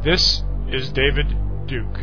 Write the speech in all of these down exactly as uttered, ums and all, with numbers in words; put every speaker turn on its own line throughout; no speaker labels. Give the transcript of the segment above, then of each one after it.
This is David Duke.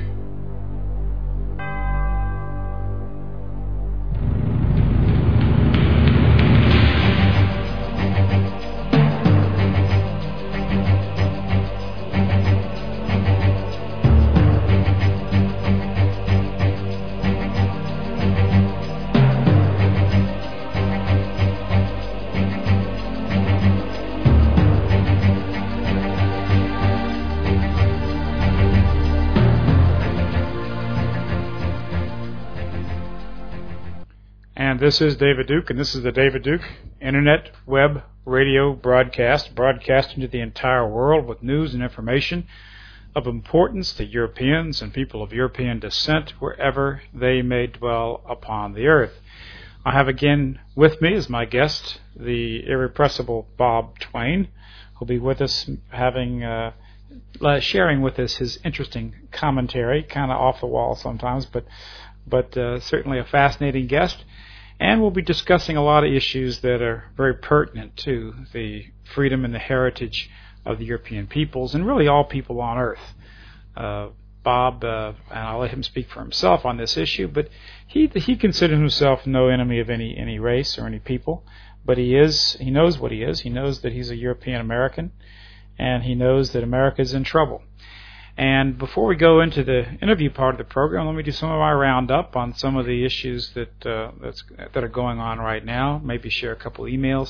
And this is David Duke, and this is the David Duke Internet Web Radio broadcast, broadcasting to the entire world with news and information of importance to Europeans and people of European descent wherever they may dwell upon the earth. I have again with me as my guest the irrepressible Bob Twain, who'll be with us having uh, sharing with us his interesting commentary, kind of off the wall sometimes, but but uh, certainly a fascinating guest. And we'll be discussing a lot of issues that are very pertinent to the freedom and the heritage of the European peoples, and really all people on Earth. Uh, Bob, uh, and I'll let him speak for himself on this issue, but he he considers himself no enemy of any, any race or any people, but he is he knows what he is. He knows that he's a European American, and he knows that America is in trouble. And before we go into the interview part of the program, let me do some of my roundup on some of the issues that uh, that's, that are going on right now. Maybe share a couple emails.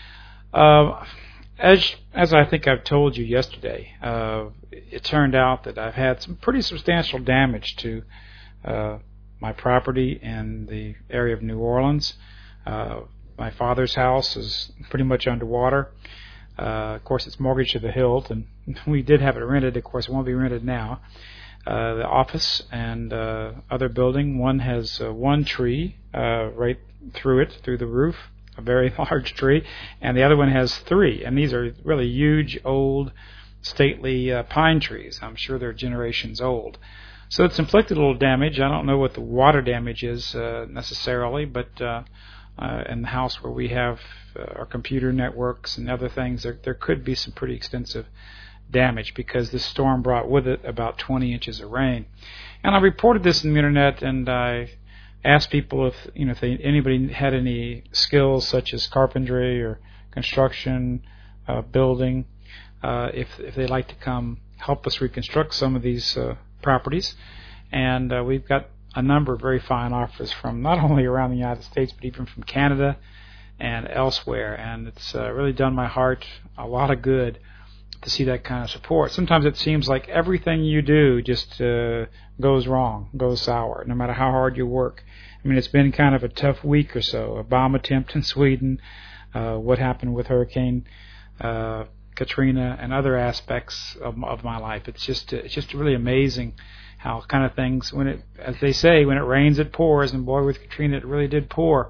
Uh, as as I think I've told you yesterday, uh, it turned out that I've had some pretty substantial damage to uh, my property in the area of New Orleans. Uh, my father's house is pretty much underwater. Uh, of course, it's mortgaged to the hilt, and we did have it rented. Of course, it won't be rented now. Uh, the office and uh, other building, one has uh, one tree uh, right through it, through the roof, a very large tree, and the other one has three. And these are really huge, old, stately uh, pine trees. I'm sure they're generations old. So it's inflicted a little damage. I don't know what the water damage is uh, necessarily, but uh, uh, in the house where we have uh, our computer networks and other things, there, there could be some pretty extensive damage because this storm brought with it about twenty inches of rain. And I reported this on the internet, and I asked people if you know if they, anybody had any skills such as carpentry or construction, uh, building, uh, if if they'd like to come help us reconstruct some of these uh, properties. And uh, we've got a number of very fine offers from not only around the United States, but even from Canada and elsewhere. And it's uh, really done my heart a lot of good to see that kind of support. Sometimes it seems like everything you do just uh, goes wrong, goes sour, no matter how hard you work. I mean, it's been kind of a tough week or so. A bomb attempt in Sweden, uh, what happened with Hurricane uh, Katrina, and other aspects of, of my life. It's just it's just really amazing how kind of things, when it, as they say, when it rains it pours, and boy, with Katrina it really did pour.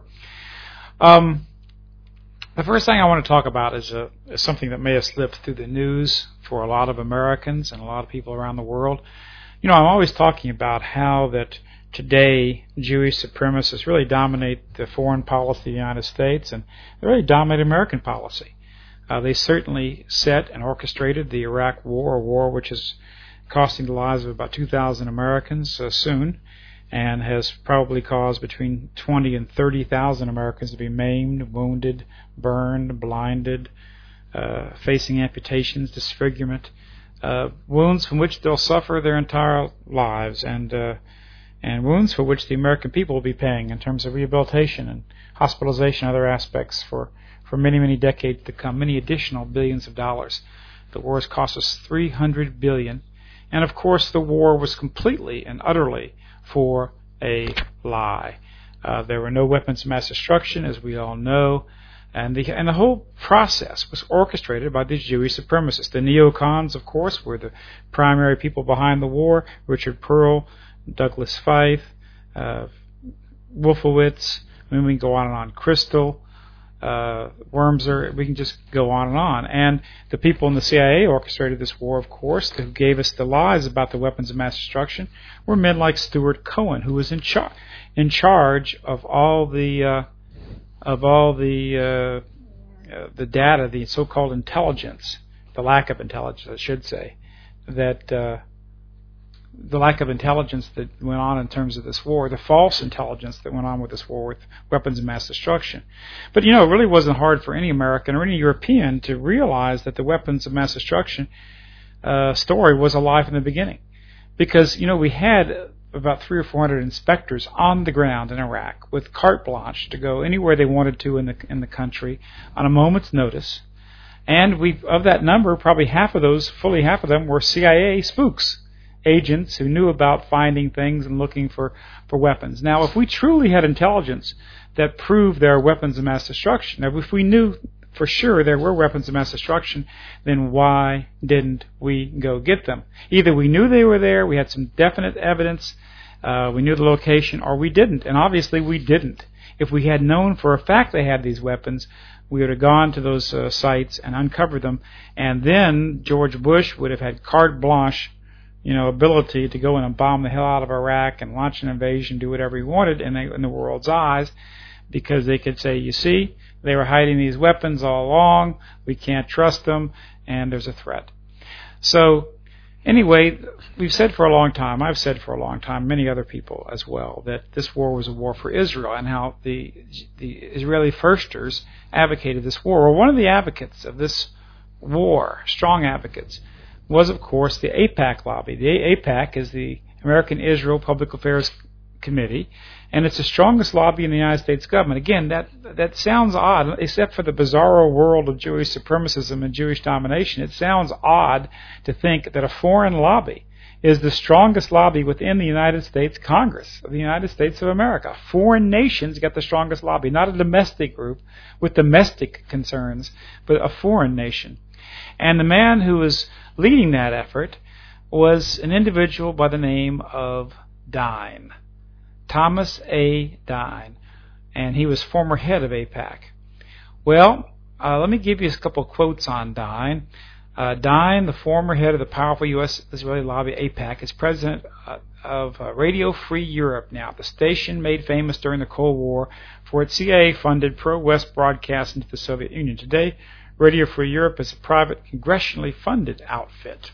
Um, the first thing I want to talk about is, a, is something that may have slipped through the news for a lot of Americans and a lot of people around the world. You know, I'm always talking about how that today Jewish supremacists really dominate the foreign policy of the United States, and they really dominate American policy. Uh, they certainly set and orchestrated the Iraq War, a war which is costing the lives of about two thousand Americans uh, soon, and has probably caused between twenty and thirty thousand Americans to be maimed, wounded, burned, blinded, uh, facing amputations, disfigurement, uh, wounds from which they'll suffer their entire lives, and uh, and wounds for which the American people will be paying in terms of rehabilitation and hospitalization and other aspects for, for many, many decades to come, many additional billions of dollars. The war has cost us three hundred billion dollars. And, of course, the war was completely and utterly for a lie. Uh, there were no weapons of mass destruction, as we all know, and the and the whole process was orchestrated by these Jewish supremacists. The neocons, of course, were the primary people behind the war: Richard Pearl, Douglas Feith, uh, Wolfowitz. I mean, we can go on and on. Crystal, uh, Wormser, we can just go on and on. And the people in the C I A orchestrated this war, of course, who gave us the lies about the weapons of mass destruction, were men like Stuart Cohen, who was in, char- in charge of all the uh, of all the uh, uh, the data, the so-called intelligence, the lack of intelligence, I should say, that uh, the lack of intelligence that went on in terms of this war, the false intelligence that went on with this war with weapons of mass destruction. But, you know, it really wasn't hard for any American or any European to realize that the weapons of mass destruction uh, story was a lie from the beginning. Because, you know, we had about three or four hundred inspectors on the ground in Iraq with carte blanche to go anywhere they wanted to in the in the country on a moment's notice. And we, of that number, probably half of those, fully half of them, were C I A spooks, agents who knew about finding things and looking for, for weapons. Now, if we truly had intelligence that proved there are weapons of mass destruction, if we knew for sure there were weapons of mass destruction, then why didn't we go get them? Either we knew they were there, we had some definite evidence, uh, we knew the location, or we didn't. And obviously we didn't. If we had known for a fact they had these weapons, we would have gone to those uh, sites and uncovered them, and then George Bush would have had carte blanche, you know, ability to go in and bomb the hell out of Iraq and launch an invasion, do whatever he wanted in the, in the world's eyes, because they could say, you see, they were hiding these weapons all along, we can't trust them, and there's a threat. So, anyway, we've said for a long time, I've said for a long time, many other people as well, that this war was a war for Israel, and how the the Israeli firsters advocated this war. Well, one of the advocates of this war, strong advocates, was, of course, the AIPAC lobby. The AIPAC is the American Israel Public Affairs Committee, and it's the strongest lobby in the United States government. Again, that that sounds odd, except for the bizarro world of Jewish supremacism and Jewish domination. It sounds odd to think that a foreign lobby is the strongest lobby within the United States Congress of the United States of America. Foreign nations get the strongest lobby, not a domestic group with domestic concerns, but a foreign nation. And the man who was leading that effort was an individual by the name of Dine. Thomas A. Dine, and he was former head of AIPAC. Well, uh, let me give you a couple of quotes on Dine. Uh, Dine, the former head of the powerful U S Israeli lobby AIPAC, is president uh, of uh, Radio Free Europe now, the station made famous during the Cold War for its C I A-funded pro-West broadcast into the Soviet Union. Today, Radio Free Europe is a private, congressionally funded outfit.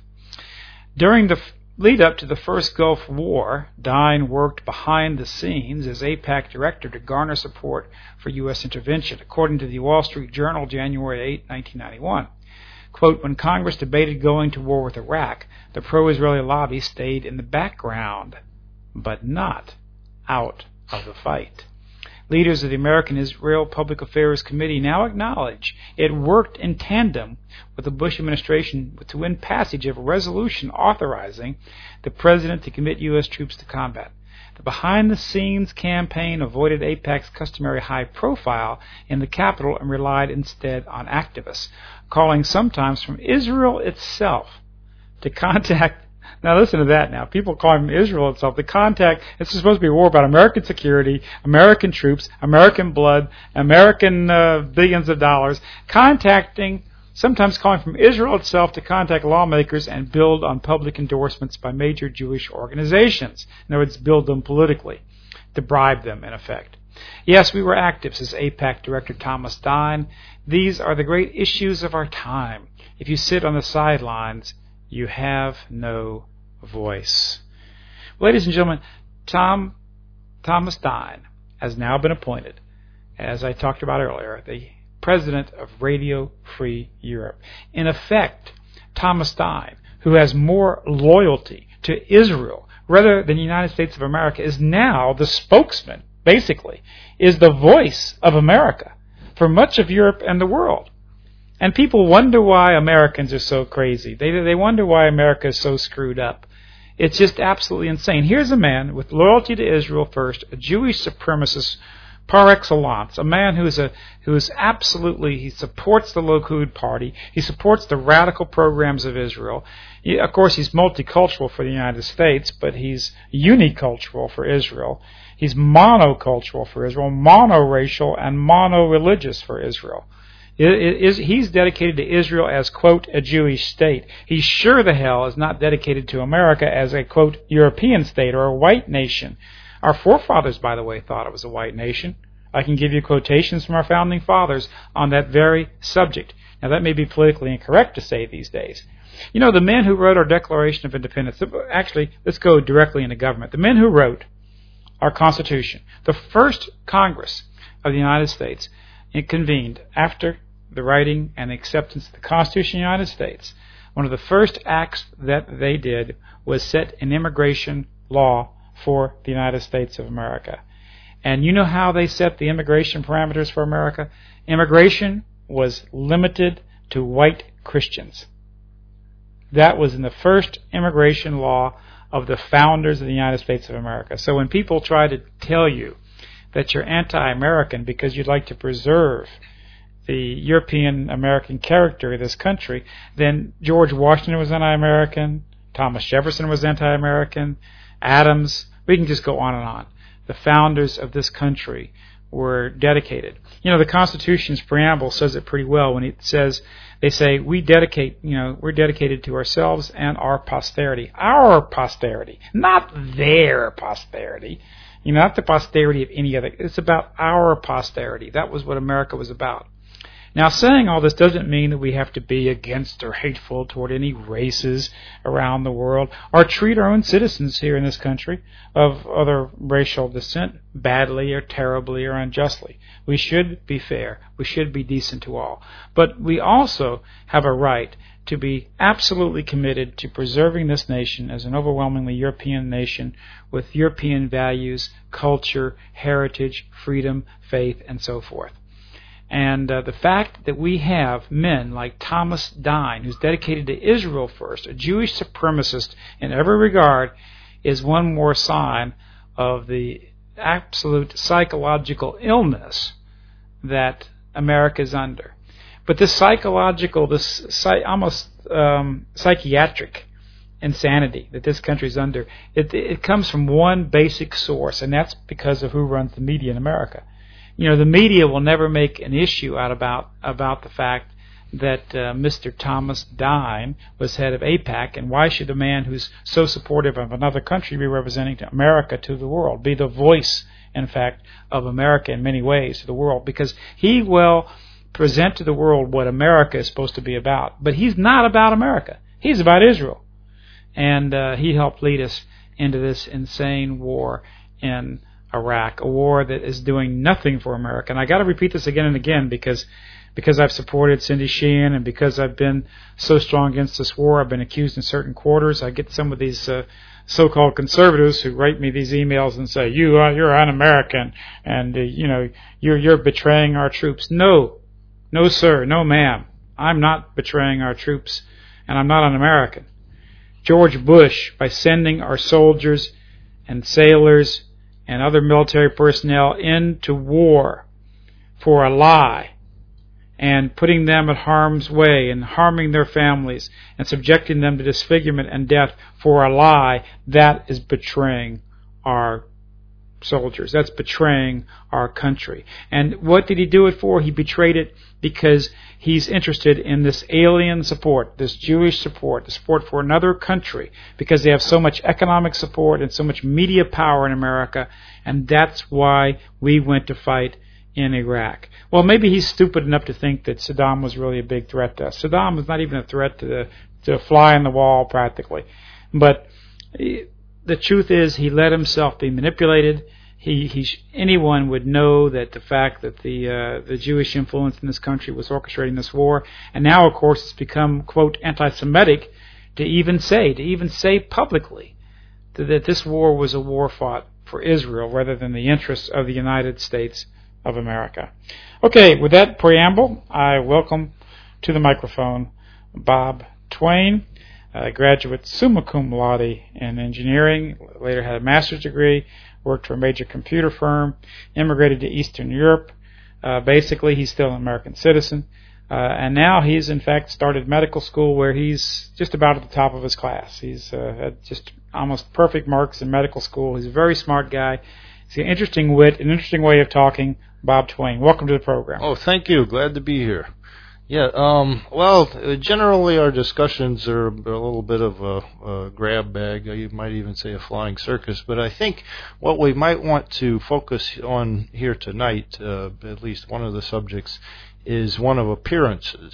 During the lead up to the first Gulf War, Dine worked behind the scenes as AIPAC director to garner support for U S intervention, according to the Wall Street Journal, January eighth, nineteen ninety-one. Quote, when Congress debated going to war with Iraq, the pro-Israeli lobby stayed in the background, but not out of the fight. Leaders of the American Israel Public Affairs Committee now acknowledge it worked in tandem with the Bush administration to win passage of a resolution authorizing the president to commit U S troops to combat. The behind-the-scenes campaign avoided AIPAC's customary high profile in the Capitol and relied instead on activists, calling sometimes from Israel itself to contact. Now listen to that now. People calling from Israel itself to contact. This is supposed to be a war about American security, American troops, American blood, American uh, billions of dollars. Contacting, sometimes calling from Israel itself to contact lawmakers and build on public endorsements by major Jewish organizations. In other words, build them politically, to bribe them in effect. Yes, we were active, says AIPAC Director Thomas Dine. These are the great issues of our time. If you sit on the sidelines, you have no voice. Ladies and gentlemen, Tom Thomas Dine has now been appointed, as I talked about earlier, the president of Radio Free Europe. In effect, Thomas Dine, who has more loyalty to Israel rather than the United States of America, is now the spokesman, basically, is the voice of America for much of Europe and the world. And people wonder why Americans are so crazy. They they wonder why America is so screwed up. It's just absolutely insane. Here's a man with loyalty to Israel first, a Jewish supremacist par excellence, a man who is a who is absolutely, he supports the Likud party, he supports the radical programs of Israel. He, of course, he's multicultural for the United States, but he's unicultural for Israel. He's monocultural for Israel, monoracial, and mono-religious for Israel. It, it is, he's dedicated to Israel as, quote, a Jewish state. He sure the hell is not dedicated to America as a, quote, European state or a white nation. Our forefathers, by the way, thought it was a white nation. I can give you quotations from our founding fathers on that very subject. Now, that may be politically incorrect to say these days. You know, the men who wrote our Declaration of Independence, actually, let's go directly into government. The men who wrote our Constitution, the first Congress of the United States, it convened after the writing and acceptance of the Constitution of the United States. One of the first acts that they did was set an immigration law for the United States of America. And you know how they set the immigration parameters for America? Immigration was limited to white Christians. That was in the first immigration law of the founders of the United States of America. So when people try to tell you that you're anti-American because you'd like to preserve the European-American character of this country, then George Washington was anti-American, Thomas Jefferson was anti-American, Adams, we can just go on and on. The founders of this country were dedicated. You know, the Constitution's preamble says it pretty well when it says, they say, we dedicate, you know, we're dedicated to ourselves and our posterity. Our posterity, not their posterity. You know, not the posterity of any other. It's about our posterity. That was what America was about. Now, saying all this doesn't mean that we have to be against or hateful toward any races around the world or treat our own citizens here in this country of other racial descent badly or terribly or unjustly. We should be fair. We should be decent to all. But we also have a right to be absolutely committed to preserving this nation as an overwhelmingly European nation with European values, culture, heritage, freedom, faith, and so forth. And uh, the fact that we have men like Thomas Dine, who's dedicated to Israel first, a Jewish supremacist in every regard, is one more sign of the absolute psychological illness that America is under. But this psychological, this psych, almost um, psychiatric insanity that this country is under, it, it comes from one basic source, and that's because of who runs the media in America. You know, the media will never make an issue out about about the fact that uh, Mister Thomas Dine was head of AIPAC, and why should a man who's so supportive of another country be representing America to the world, be the voice, in fact, of America in many ways to the world, because he will present to the world what America is supposed to be about. But he's not about America. He's about Israel. And uh, he helped lead us into this insane war in Iraq, a war that is doing nothing for America. And I got to repeat this again and again because because I've supported Cindy Sheehan and because I've been so strong against this war. I've been accused in certain quarters. I get some of these uh, so-called conservatives who write me these emails and say, "You are you're un-American, and uh, you know you're you're betraying our troops." No, no, sir, no, ma'am. I'm not betraying our troops, and I'm not un-American. George Bush, by sending our soldiers and sailors and other military personnel into war for a lie and putting them at harm's way and harming their families and subjecting them to disfigurement and death for a lie, that is betraying our soldiers. That's betraying our country. And what did he do it for? He betrayed it because he's interested in this alien support, this Jewish support, the support for another country, because they have so much economic support and so much media power in America, and that's why we went to fight in Iraq. Well, maybe he's stupid enough to think that Saddam was really a big threat to us. Saddam was not even a threat to the to a fly on the wall, practically. But the truth is, he let himself be manipulated. He, he, anyone would know that the fact that the uh, the Jewish influence in this country was orchestrating this war, and now, of course, it's become, quote, anti-Semitic to even say, to even say publicly that, that this war was a war fought for Israel rather than the interests of the United States of America. Okay, with that preamble, I welcome to the microphone Bob Twain, a graduate summa cum laude in engineering, later had a master's degree, worked for a major computer firm, immigrated to Eastern Europe. Uh, basically, he's still an American citizen. Uh, and now he's, in fact, started medical school where he's just about at the top of his class. He's uh, had just almost perfect marks in medical school. He's a very smart guy. He's got an interesting wit, an interesting way of talking. Bob Twain, welcome to the program.
Oh, thank you. Glad to be here. Yeah, um, well, uh, generally our discussions are a little bit of a, a grab bag. You might even say a flying circus. But I think what we might want to focus on here tonight, uh, at least one of the subjects, is one of appearances.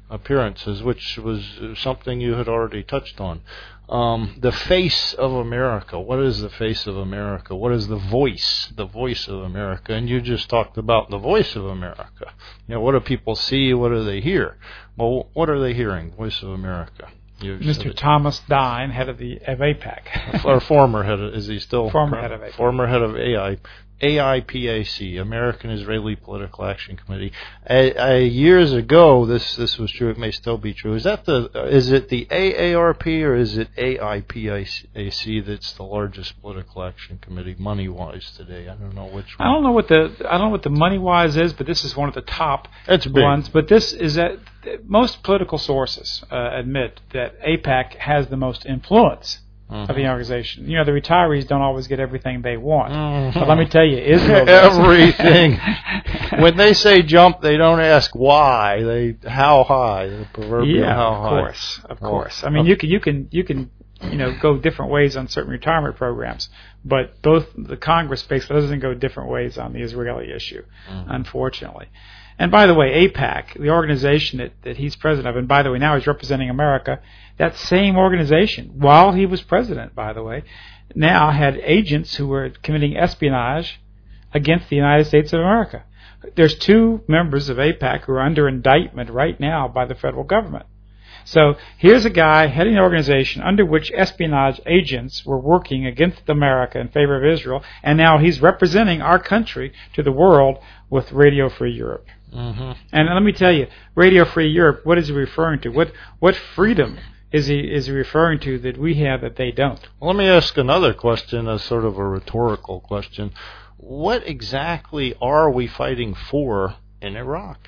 appearances, which was something you had already touched on. Um, the face of America. What is the face of America? What is the voice, the voice of America? And you just talked about the voice of America. You know, what do people see? What do they hear? Well, what are they hearing? Voice of America. You've
Mister Thomas Dine, head of the of AIPAC.
Or former head of, is he still?
Former head of AIPAC.
Former head of A I, A I P A C, American Israeli Political Action Committee. A, a, years ago, this this was true. It may still be true. Is that the? Is it the A A R P or is it A I P A C that's the largest political action committee money wise today? I don't know which one.
I don't know what the I don't know what the money wise is, but this is one of the top
it's big.
ones. But this is that most political sources uh, admit that AIPAC has the most influence. Mm-hmm. Of the organization. You know, the retirees don't always get everything they want. Mm-hmm. But let me tell you, Israel does.
Everything. When they say jump, they don't ask why. They how high. The proverbial
yeah,
how
of
high.
course, of well, course. I mean, you can you can you can you know go different ways on certain retirement programs, but both the Congress basically doesn't go different ways on the Israeli issue, mm-hmm. unfortunately. And by the way, AIPAC, the organization that, that he's president of, and by the way, now he's representing America, that same organization, while he was president, by the way, now had agents who were committing espionage against the United States of America. There's two members of AIPAC who are under indictment right now by the federal government. So here's a guy heading an organization under which espionage agents were working against America in favor of Israel, and now he's representing our country to the world with Radio Free Europe.
Mm-hmm.
And let me tell you, Radio Free Europe, what is he referring to? What what freedom is he is he referring to that we have that they don't?
Well, let me ask another question, a sort of a rhetorical question. What exactly are we fighting for in Iraq?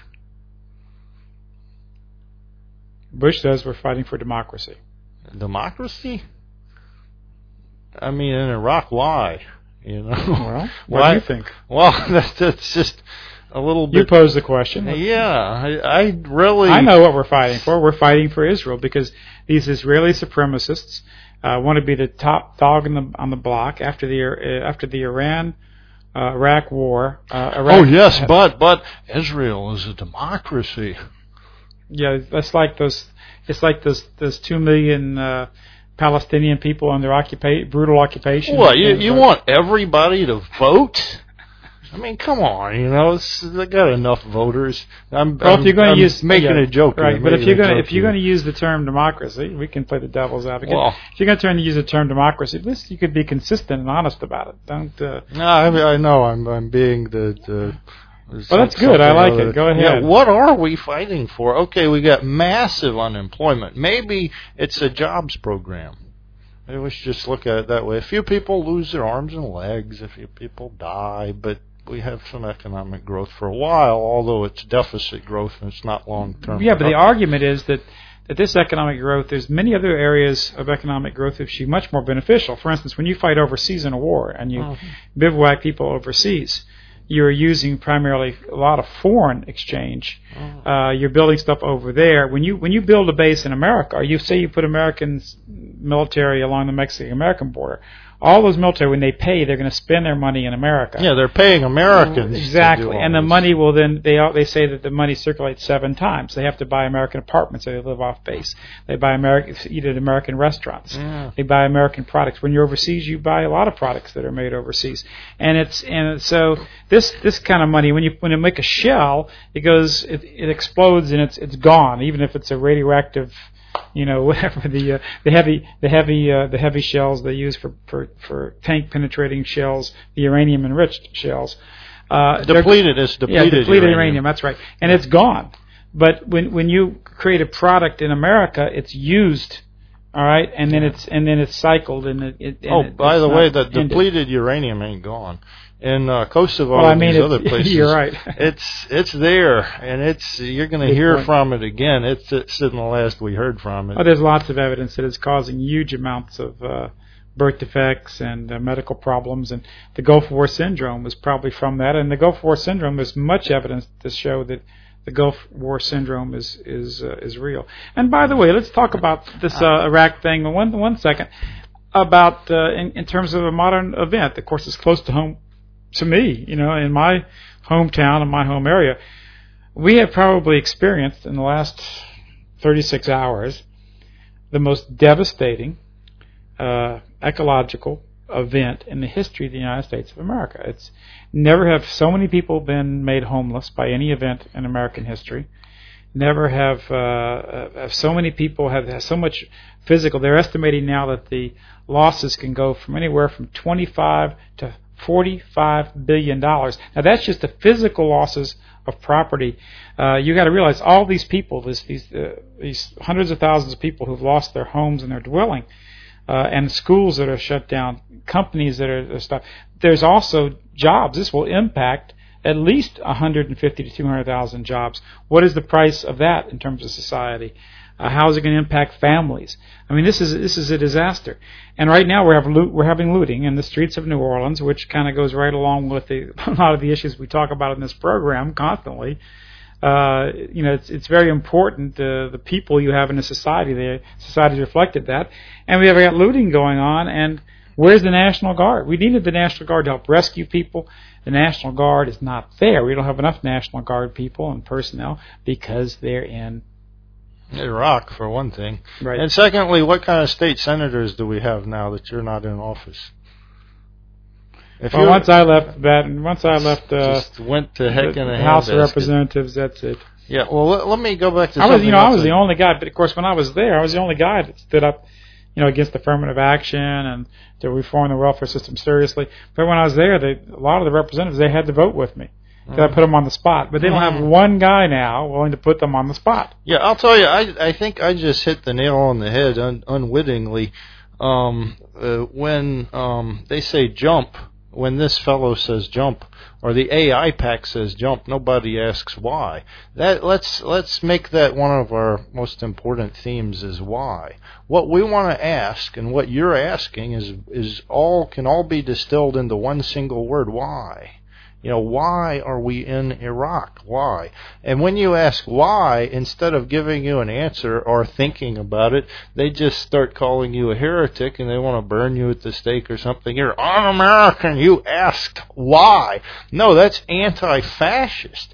Bush says we're fighting for democracy.
Democracy? I mean, in Iraq, why? You know.
Well, what
why?
do you think?
Well, that's, that's just a little bit.
You posed the question.
Yeah, I, I really.
I know what we're fighting for. We're fighting for Israel because these Israeli supremacists uh, want to be the top dog in the on the block after the uh, after the Iran. Uh, Iraq war. Uh, Iraq
oh yes, had, but but Israel is a democracy.
Yeah, that's like those. It's like those those two million uh, Palestinian people under occupa- brutal occupation.
What you you want everybody to vote? I mean, come on, you know, it's, they got enough voters. I'm,
well,
I'm,
if you're going
I'm
to use
making
yeah,
a joke,
right?
Here,
but if you're going
to
if you're going to use the term democracy, we can play the devil's advocate.
Well,
if you're going to turn to use the term democracy, at least you could be consistent and honest about it. Don't. Uh,
no, I, I know I'm I'm being the. the
well, that's good. I like it. Go ahead.
Yeah, what are we fighting for? Okay, we got massive unemployment. Maybe it's a jobs program. Maybe we should just look at it that way. A few people lose their arms and legs. A few people die, but we have some economic growth for a while, although it's deficit growth and it's not long-term.
Yeah, but the argument is that, that this economic growth, there's many other areas of economic growth that should be much more beneficial. For instance, when you fight overseas in a war and you mm-hmm. bivouac people overseas, you're using primarily a lot of foreign exchange. Mm-hmm. Uh, you're building stuff over there. When you when you build a base in America, or you say you put American military along the Mexican-American border, all those military, when they pay, they're going to spend their money in America.
Yeah, they're paying Americans.
Exactly. And the
this.
money will then, they they say that the money circulates seven times. They have to buy American apartments so they live off base. They buy American, eat at American restaurants.
Yeah.
They buy American products. When you're overseas, you buy a lot of products that are made overseas. And it's, and so this, this kind of money, when you, when you make a shell, it goes, it, it explodes and it's, it's gone, even if it's a radioactive, you know, whatever the uh, the heavy the heavy uh, the heavy shells they use for, for, for tank penetrating shells, the uranium enriched shells. Uh,
depleted is depleted.
Yeah, depleted uranium.
uranium.
That's right, and it's gone. But when when you create a product in America, it's used, all right, and then it's and then it's cycled and it. it and
oh,
it,
by the way, the
ended.
depleted uranium ain't gone. In uh, Kosovo
well, I
and
mean,
these other places,
you're right.
it's it's there, and it's you're going to hear
point.
from it again. It's, it's in the last we heard from it.
Oh, there's lots of evidence that it's causing huge amounts of uh, birth defects and uh, medical problems, and the Gulf War syndrome was probably from that. And the Gulf War syndrome, there's much evidence to show that the Gulf War syndrome is is uh, is real. And by the way, let's talk about this uh, Iraq thing one one second. About uh, in, in terms of a modern event, of course, it's close to home. To me, you know, in my hometown, in my home area, we have probably experienced in the last thirty-six hours, the most devastating uh, ecological event in the history of the United States of America. It's never have so many people been made homeless by any event in American history. Never have, uh, have so many people have, have so much physical. They're estimating now that the losses can go from anywhere from twenty-five to forty-five billion dollars. Now that's just the physical losses of property. Uh, you got to realize all these people, this, these uh, these hundreds of thousands of people who've lost their homes and their dwelling, uh, and schools that are shut down, companies that are stopped. There's also jobs. This will impact at least one hundred fifty to two hundred thousand jobs. What is the price of that in terms of society? Uh, how is it going to impact families? I mean, this is this is a disaster. And right now we're having loot, we're having looting in the streets of New Orleans, which kind of goes right along with the, a lot of the issues we talk about in this program constantly. Uh, you know, it's it's very important uh, the people you have in a society. The society's reflected that, and we have got looting going on. And where's the National Guard? We needed the National Guard to help rescue people. The National Guard is not there. We don't have enough National Guard people and personnel because they're in
Iraq, for one thing.
Right.
And secondly, what kind of state senators do we have now that you're not in office?
If well, once I left that, once I left, uh,
just went to heck in a
House of
handbasket.
Representatives. That's it.
Yeah. Well, let, let me go back to.
I was, you know,
else
I was the only guy. But of course, when I was there, I was the only guy that stood up, you know, against affirmative action and to reform the welfare system seriously. But when I was there, they, a lot of the representatives, they had to vote with me. Because mm. I put them on the spot. But they don't have one guy now willing to put them on the spot.
Yeah, I'll tell you, I I think I just hit the nail on the head un, unwittingly. Um, uh, when um, they say jump, when this fellow says jump, or the A I pack says jump, nobody asks why. That let's let's make that one of our most important themes is why. What we want to ask and what you're asking is is all can all be distilled into one single word: why. You know, why are we in Iraq? Why? And when you ask why, instead of giving you an answer or thinking about it, they just start calling you a heretic and they want to burn you at the stake or something. You're un-American. You asked why. No, that's anti-fascist.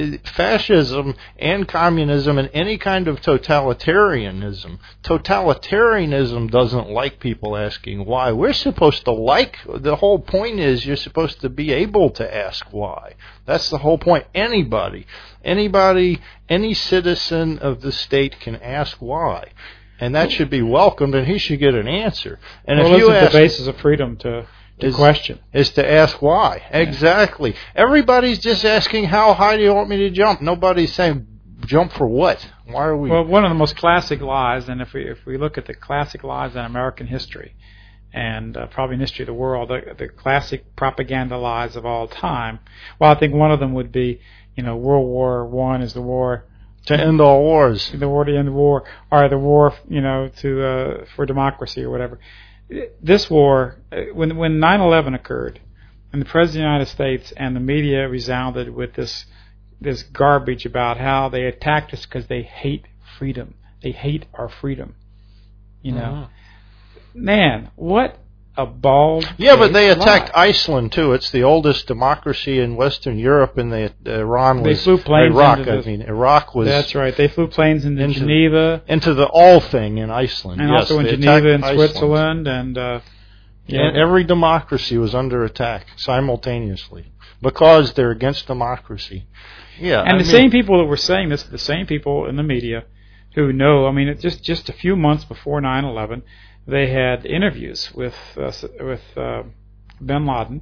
Fascism and communism and any kind of totalitarianism. Totalitarianism doesn't like people asking why. We're supposed to like, the whole point is you're supposed to be able to ask why. That's the whole point. Anybody, anybody, any citizen of the state can ask why. And that should be welcomed and he should get an answer. And
well,
if you ask,
the basis of freedom to...
Is,
question
is to ask why. Yeah. Exactly. Everybody's just asking how high do you want me to jump? Nobody's saying jump for what? Why are we?
Well, one of the most classic lies, and if we if we look at the classic lies in American history, and uh, probably in history of the world, the, the classic propaganda lies of all time. Well, I think one of them would be, you know, World War One is the war
to end all wars,
the war to end the war, or the war, you know, to uh, for democracy or whatever. This war, when when nine eleven occurred, and the President of the United States and the media resounded with this this garbage about how they attacked us because they hate freedom. They hate our freedom. You know, mm-hmm. Man, what a bald.
Yeah, but they attacked lie. Iceland too. It's the oldest democracy in Western Europe, and they uh, Iran was
they flew planes
Iraq.
Into the,
I mean, Iraq was.
That's right. They flew planes into,
into
Geneva,
into the all thing in Iceland,
and
yes,
also in Geneva and Switzerland, and uh,
yeah, and every democracy was under attack simultaneously because they're against democracy. Yeah,
and
I
the
mean,
same people that were saying this, the same people in the media who know. I mean, it just just a few months before nine eleven. They had interviews with uh, with uh, Bin Laden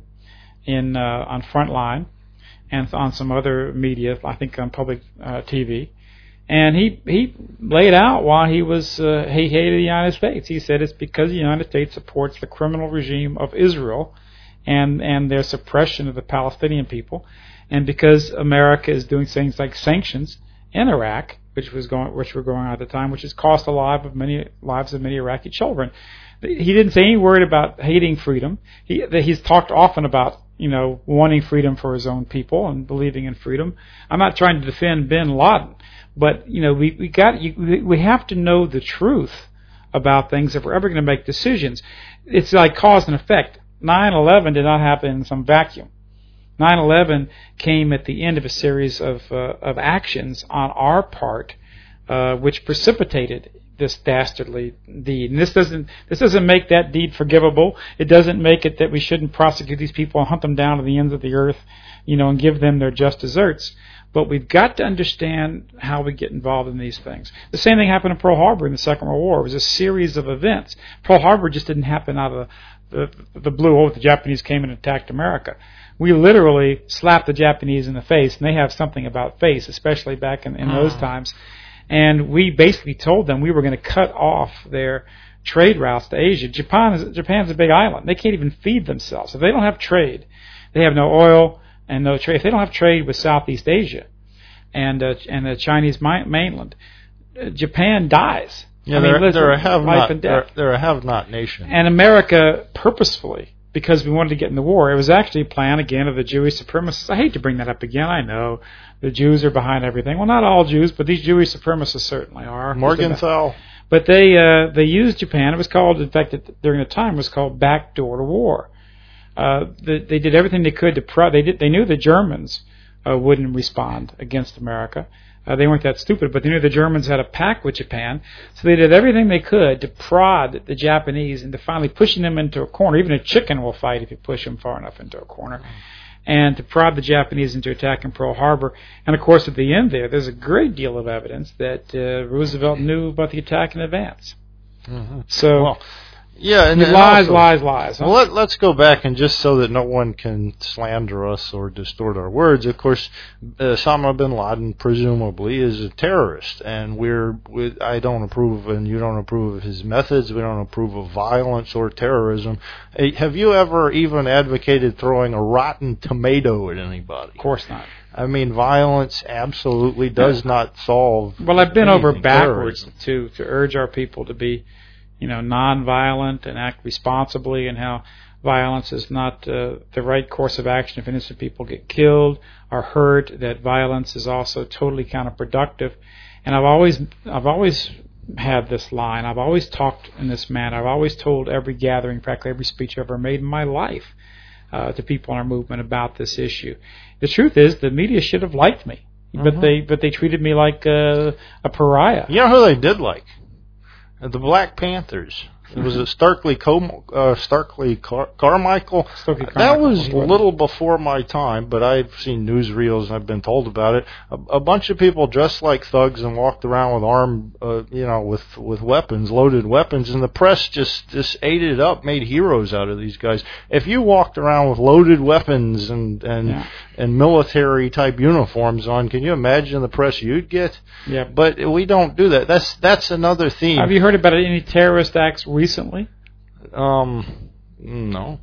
in uh, on Frontline and on some other media, I think on public uh, T V, and he he laid out why he was uh, he hated the United States. He said it's because the United States supports the criminal regime of Israel and and their suppression of the Palestinian people, and because America is doing things like sanctions in Iraq, which was going, which were going on at the time, which has cost the life of many lives of many Iraqi children. He didn't say any word about hating freedom. He he's talked often about, you know, wanting freedom for his own people and believing in freedom. I'm not trying to defend Bin Laden, but you know, we we got you, we have to know the truth about things if we're ever going to make decisions. It's like cause and effect. nine eleven did not happen in some vacuum. nine eleven came at the end of a series of uh, of actions on our part uh, which precipitated this dastardly deed. And this doesn't this doesn't make that deed forgivable. It doesn't make it that we shouldn't prosecute these people and hunt them down to the ends of the earth, you know, and give them their just deserts. But we've got to understand how we get involved in these things. The same thing happened in Pearl Harbor in the Second World War. It was a series of events. Pearl Harbor just didn't happen out of the, the, the blue. Oh, the Japanese came and attacked America. We literally slapped the Japanese in the face, and they have something about face, especially back in, in mm. those times. And we basically told them we were going to cut off their trade routes to Asia. Japan is, Japan's a big island. They can't even feed themselves. If they don't have trade, they have no oil and no trade. If they don't have trade with Southeast Asia and uh, and the Chinese mi- mainland, uh, Japan dies.
Yeah,
I
they're,
mean,
they're a have-not.
They're,
they're a have-not nation.
And America purposefully, because we wanted to get in the war, it was actually a plan, again, of the Jewish supremacists. I hate to bring that up again, I know. The Jews are behind everything. Well, not all Jews, but these Jewish supremacists certainly are.
Morgenthau.
But they uh, they used Japan. It was called, in fact, during the time, it was called backdoor to war. Uh, they, they did everything they could to pro- they did. They knew the Germans uh, wouldn't respond against America. Uh, they weren't that stupid, but they knew the Germans had a pact with Japan, so they did everything they could to prod the Japanese into finally pushing them into a corner. Even a chicken will fight if you push them far enough into a corner. And to prod the Japanese into attacking Pearl Harbor. And, of course, at the end there, there's a great deal of evidence that uh, Roosevelt knew about the attack in advance.
Mm-hmm.
So...
Well, Yeah, and, and
lies,
also,
lies, lies. Huh?
Well, let, let's go back, and just so that no one can slander us or distort our words, of course, Osama bin Laden presumably is a terrorist, and we're we, I don't approve, and you don't approve of his methods. We don't approve of violence or terrorism. Have you ever even advocated throwing a rotten tomato at anybody?
Of course not.
I mean, violence absolutely does yeah. not solve.
Well, I've been over backwards
terrorism.
to to urge our people to be, you know, non-violent and act responsibly, and how violence is not uh, the right course of action if innocent people get killed or hurt. That violence is also totally counterproductive. And I've always, I've always had this line. I've always talked in this manner. I've always told every gathering, practically every speech I've ever made in my life, uh, to people in our movement about this issue. The truth is, the media should have liked me, mm-hmm. but they, but they treated me like uh, a pariah.
You know who they did like? The Black Panthers. It was a Starkly Com- uh, Starkly Car- Carmichael.
Starkly Carmichael.
That was a little before my time, but I've seen newsreels and I've been told about it. A, a bunch of people dressed like thugs and walked around with armed, uh, you know, with with weapons, loaded weapons, and the press just just ate it up, made heroes out of these guys. If you walked around with loaded weapons and and
yeah.
and military type uniforms on, can you imagine the press you'd get?
Yeah.
But we don't do that. That's that's another theme.
Have you heard about any terrorist acts recently?
Um, no.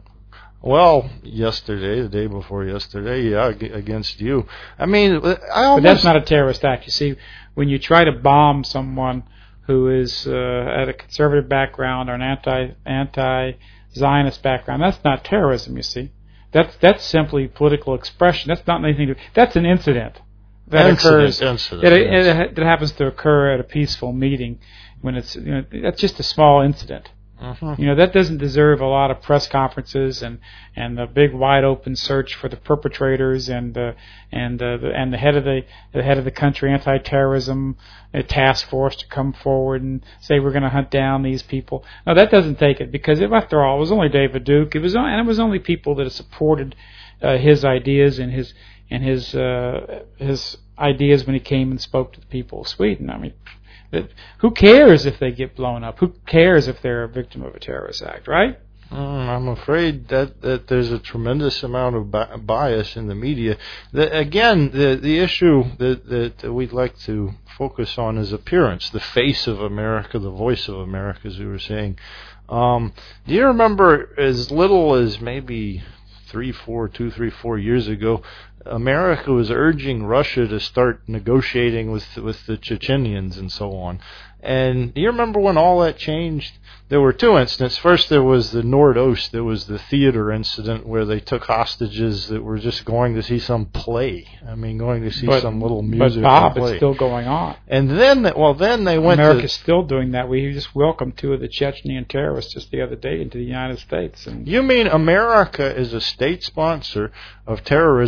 Well, yesterday, the day before yesterday, yeah, against you. I mean, I almost...
But that's not a terrorist act. You see, when you try to bomb someone who is uh, at a conservative background or an anti anti Zionist background, that's not terrorism. You see, that's that's simply political expression. That's not anything to. That's an incident that
incident,
occurs.
Incident,
that,
yes.
it, that happens to occur at a peaceful meeting. When it's, you know, that's just a small incident.
Uh-huh.
You know, that doesn't deserve a lot of press conferences and and a big wide open search for the perpetrators and uh, and uh, the, and the head of the the head of the country anti-terrorism uh, task force to come forward and say we're going to hunt down these people. No, that doesn't take it, because if, after all, it was only David Duke. It was and it was only people that supported uh, his ideas and his and his uh, his ideas when he came and spoke to the people of Sweden. I mean. Who cares if they get blown up? Who cares if they're a victim of a terrorist act, right?
Mm, I'm afraid that, that there's a tremendous amount of bi- bias in the media. The, again, the the issue that, that we'd like to focus on is appearance, the face of America, the voice of America, as we were saying. Um, do you remember, as little as maybe three, four, two, three, four years ago, America was urging Russia to start negotiating with with the Chechenians and so on. And do you remember when all that changed? There were two incidents. First, there was the Nordost. There was the theater incident where they took hostages that were just going to see some play. I mean, going to see
but,
some little music.
But Bob,
play.
It's still going on.
And then, well, then they went.
America's
to,
still doing that. We just welcomed two of the Chechenian terrorists just the other day into the United States. And
you mean America is a state sponsor of terrorism and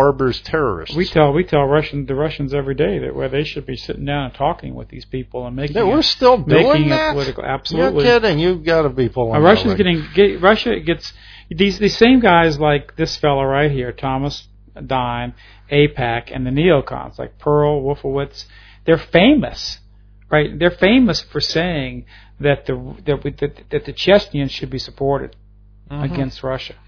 harbors terrorists.
We tell we tell Russian the Russians every day that where they should be sitting down and talking with these people and making.
Yeah, we're
a,
still doing
making
that.
A political, absolutely.
You're kidding. You've got to be pulling.
Uh, Russia's getting get, Russia gets these these same guys like this fellow right here, Thomas Dime, AIPAC, and the neocons like Pearl, Wolfowitz. They're famous, right? They're famous for saying that the that, we, that, that the Chechens should be supported mm-hmm. against Russia.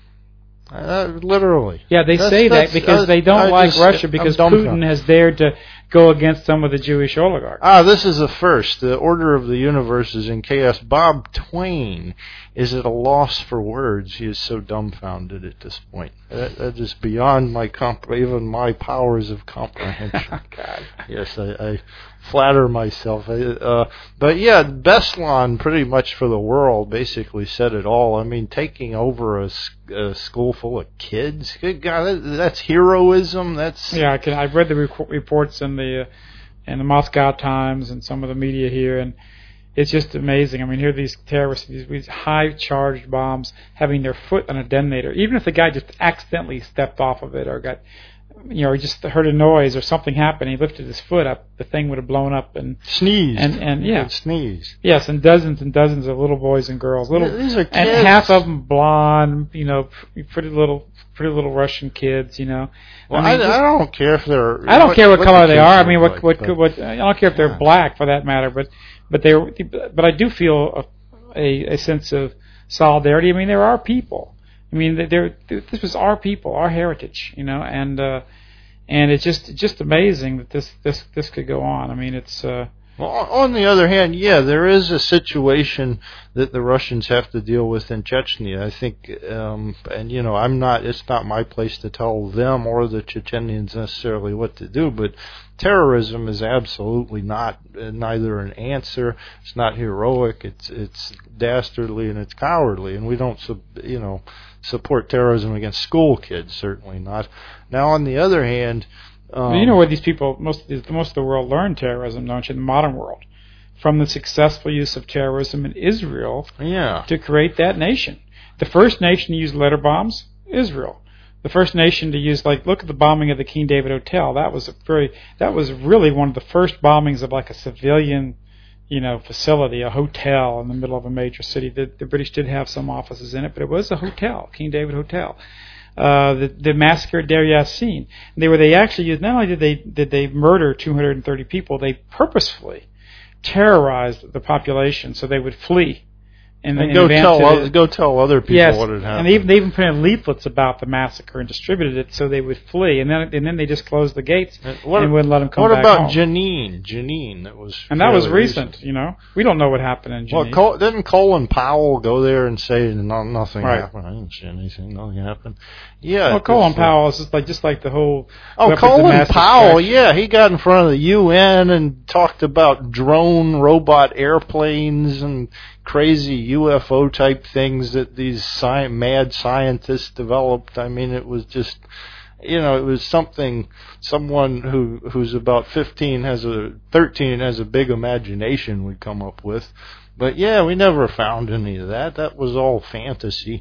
Uh, literally.
Yeah, they
that's,
say
that's,
that because
uh,
they don't
I
like
just,
Russia because Putin has dared to go against some of the Jewish oligarchs.
Ah, this is a first. The order of the universe is in chaos. Bob Twain is at a loss for words. He is so dumbfounded at this point. That, that is beyond my comp- even my powers of comprehension.
God.
Yes, I, I flatter myself. I, uh, but yeah, Beslan pretty much for the world basically said it all. I mean, taking over a, a school full of kids. Good God, that, that's heroism. That's
yeah. I can. I've read the rec- reports in the uh, in the Moscow Times and some of the media here, and it's just amazing. I mean, here are these terrorists, these, these high-charged bombs, having their foot on a detonator. Even if the guy just accidentally stepped off of it or got, you know, he just heard a noise or something happened, he lifted his foot up, the thing would have blown up and
sneezed.
And and yeah,
sneeze.
Yes, and dozens and dozens of little boys and girls, little
yeah, these are kids.
And half of them blonde, you know, pretty little, pretty little Russian kids, you know.
Well,
I, mean,
I,
just,
I don't care if they're.
I don't
what,
care what,
what
color
the
they are. I mean, what
like,
what,
but,
what I don't care if they're
yeah.
black for that matter, but but they but I do feel a, a, a sense of solidarity. I mean, there are people. I mean, there this was our people, our heritage, you know, and uh, and it's just just amazing that this this this could go on. I mean, it's. Uh,
Well, on the other hand, yeah, there is a situation that the Russians have to deal with in Chechnya. I think, um, and you know, I'm not. It's not my place to tell them or the Chechenians necessarily what to do. But terrorism is absolutely not uh, neither an answer. It's not heroic. It's it's dastardly and it's cowardly. And we don't, sub, you know, support terrorism against school kids. Certainly not. Now, on the other hand. Um,
you know where these people, most of the, most of the world learned terrorism, don't you, in the modern world? From the successful use of terrorism in Israel
yeah.
to create that nation. The first nation to use letter bombs, Israel. The first nation to use, like, look at the bombing of the King David Hotel. That was a very, that was really one of the first bombings of like a civilian, you know, facility, a hotel in the middle of a major city. The, the British did have some offices in it, but it was a hotel, King David Hotel. Uh, the, the massacre at Deir Yassin. They were they actually used, not only did they did they murder two hundred thirty people, they purposefully terrorized the population so they would flee. And,
and go tell other, go tell other people
yes,
what had happened.
And they even, they even printed leaflets about the massacre and distributed it so they would flee. And then and then they just closed the gates and, what, and wouldn't let them come
what
back
about
home.
Jenin? Jenin, that was
and that was recent,
recent.
You know. We don't know what happened in Jenin.
Well, Col- didn't Colin Powell go there and say no, nothing
right.
happened? I didn't see anything. Nothing happened. Yeah.
Well, Colin Powell is just like just like the whole.
Oh, Colin Powell, yeah, he got in front of the U N and talked about drone robot airplanes and crazy U F O type things that these sci- mad scientists developed. I mean, it was just, you know, it was something someone who who's about fifteen has a thirteen has a big imagination would come up with. But yeah, we never found any of that. That was all fantasy.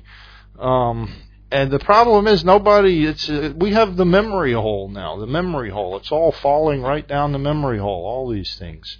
Um, and the problem is nobody. It's uh, we have the memory hole now. The memory hole. It's all falling right down the memory hole. All these things.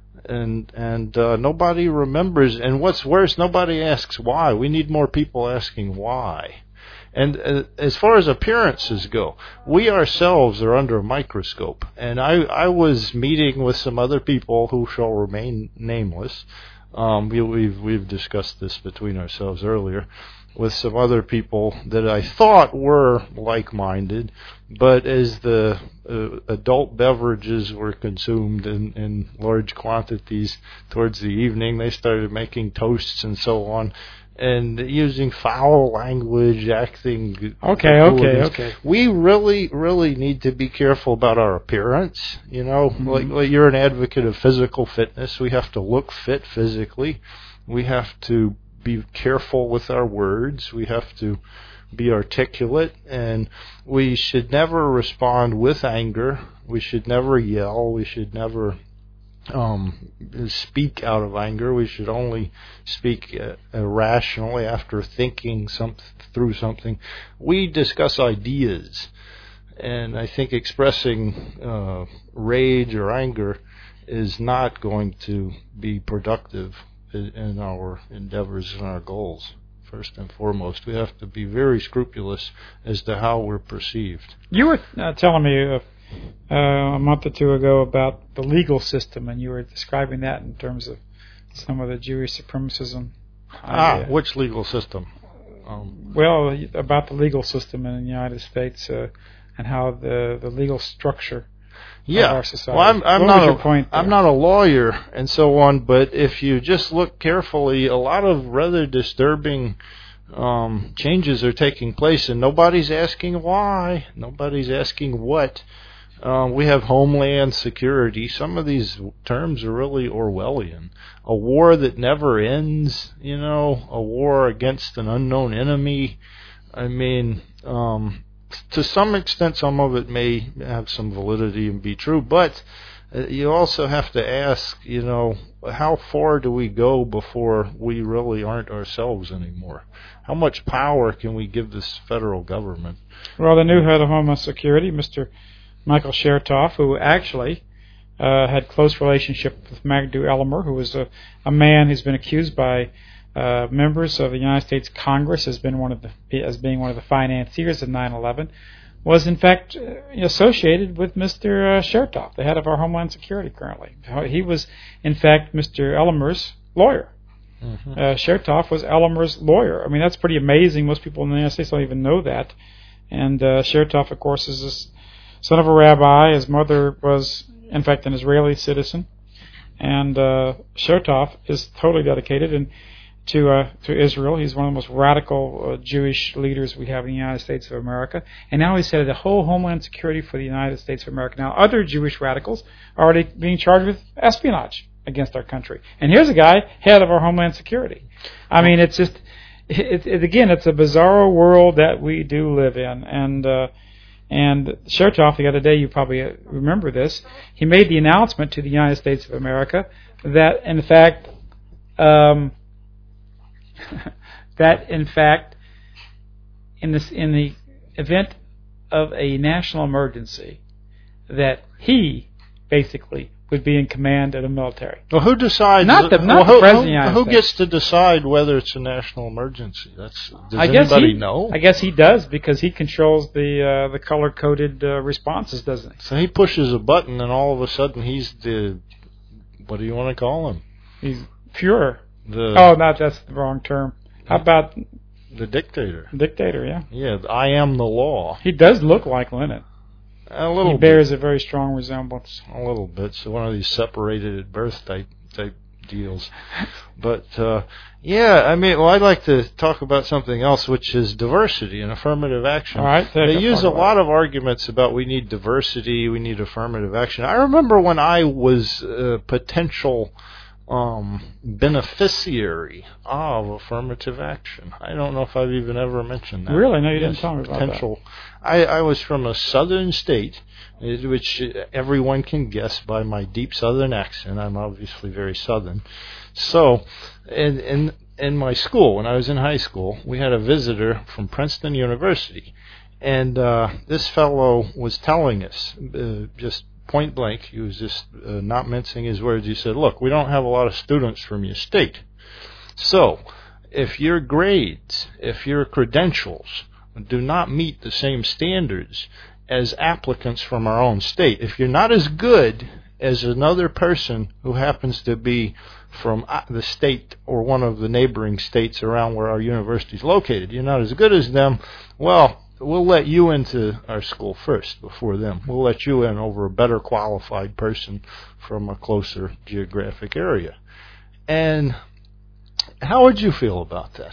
And and uh, nobody remembers. And what's worse, nobody asks why. We need more people asking why. And uh, as far as appearances go, we ourselves are under a microscope. And I, I was meeting with some other people who shall remain nameless. Um, we, we've we've discussed this between ourselves earlier. With some other people that I thought were like-minded, but as the uh, adult beverages were consumed in, in large quantities towards the evening, they started making toasts and so on, and using foul language, acting...
Okay, okay, okay.
We really, really need to be careful about our appearance. You know, mm-hmm. like, like you're an advocate of physical fitness. We have to look fit physically. We have to be careful with our words. We have to be articulate, and we should never respond with anger. We should never yell. We should never um, speak out of anger. We should only speak uh, rationally after thinking some, through something. We discuss ideas, And I think expressing uh, rage or anger is not going to be productive in, in our endeavors and our goals. First and foremost, we have to be very scrupulous as to how we're perceived.
You were uh, telling me uh, uh, a month or two ago about the legal system, and you were describing that in terms of some of the Jewish supremacism.
Ah,
idea.
which legal system? Um,
well, about the legal system in the United States uh, and how the, the legal structure
yeah.
of our society.
Well, I'm, I'm
what
not
was
a,
your point there?
I'm not a lawyer and so on, but if you just look carefully, a lot of rather disturbing um, changes are taking place, and nobody's asking why. Nobody's asking what. Uh, we have homeland security. Some of these terms are really Orwellian. A war that never ends, you know, a war against an unknown enemy. I mean, um, to some extent, some of it may have some validity and be true, but uh, you also have to ask, you know, how far do we go before we really aren't ourselves anymore? How much power can we give this federal government?
Well, the new head of Homeland Security, Mister Michael Chertoff, who actually uh, had close relationship with Magdu Elmer, who was a, a man who's been accused by uh, members of the United States Congress as been one of the as being one of the financiers of nine eleven, was in fact uh, associated with Mister Uh, Chertoff, the head of our Homeland Security currently. He was, in fact, Mister Elmer's lawyer. Mm-hmm. Uh, Chertoff was Elmer's lawyer. I mean, that's pretty amazing. Most people in the United States don't even know that. And uh, Chertoff, of course, is this son of a rabbi. His mother was, in fact, an Israeli citizen. And uh, Chertoff is totally dedicated and to uh, to Israel. He's one of the most radical uh, Jewish leaders we have in the United States of America. And now he's head of the whole Homeland Security for the United States of America. Now, other Jewish radicals are already being charged with espionage against our country. And here's a guy, head of our Homeland Security. I mean, it's just, it, it, again, it's a bizarre world that we do live in. And uh, and Chertoff, the other day, you probably remember this, he made the announcement to the United States of America that, in fact, um, that in fact, in this in the event of a national emergency, that he basically would be in command of the military.
Well, who decides?
Not the, not
well,
the
who,
president
who,
of the United
who
States.
gets to decide whether it's a national emergency? That's does
I guess
anybody
he,
know?
I guess he does, because he controls the uh, the color coded uh, responses, doesn't he?
So he pushes a button, and all of a sudden he's the, what do you want to call him?
He's pure.
The
oh, no, that's the wrong term. How about
the dictator?
Dictator, yeah.
Yeah, I am the law.
He does look like Lenin.
A little
he bears bit. a very strong resemblance.
A little bit. So one of these separated at birth type type deals. But uh, yeah, I mean, well, I'd like to talk about something else, which is diversity and affirmative action.
All right,
they use a lot of arguments about we need diversity, we need affirmative action. I remember when I was a potential um, beneficiary of affirmative action. I don't know if I've even ever mentioned that.
Really? No, you
yes,
didn't tell me about
potential.
that.
I, I was from a southern state, which everyone can guess by my deep southern accent. I'm obviously very southern. So, in, in, in my school, when I was in high school, we had a visitor from Princeton University. And uh, this fellow was telling us, uh, just point blank, he was just uh, not mincing his words. He said, look, we don't have a lot of students from your state. So, if your grades, if your credentials do not meet the same standards as applicants from our own state, if you're not as good as another person who happens to be from the state or one of the neighboring states around where our university is located, you're not as good as them, well, we'll let you into our school first before them. We'll let you in over a better qualified person from a closer geographic area. And how would you feel about that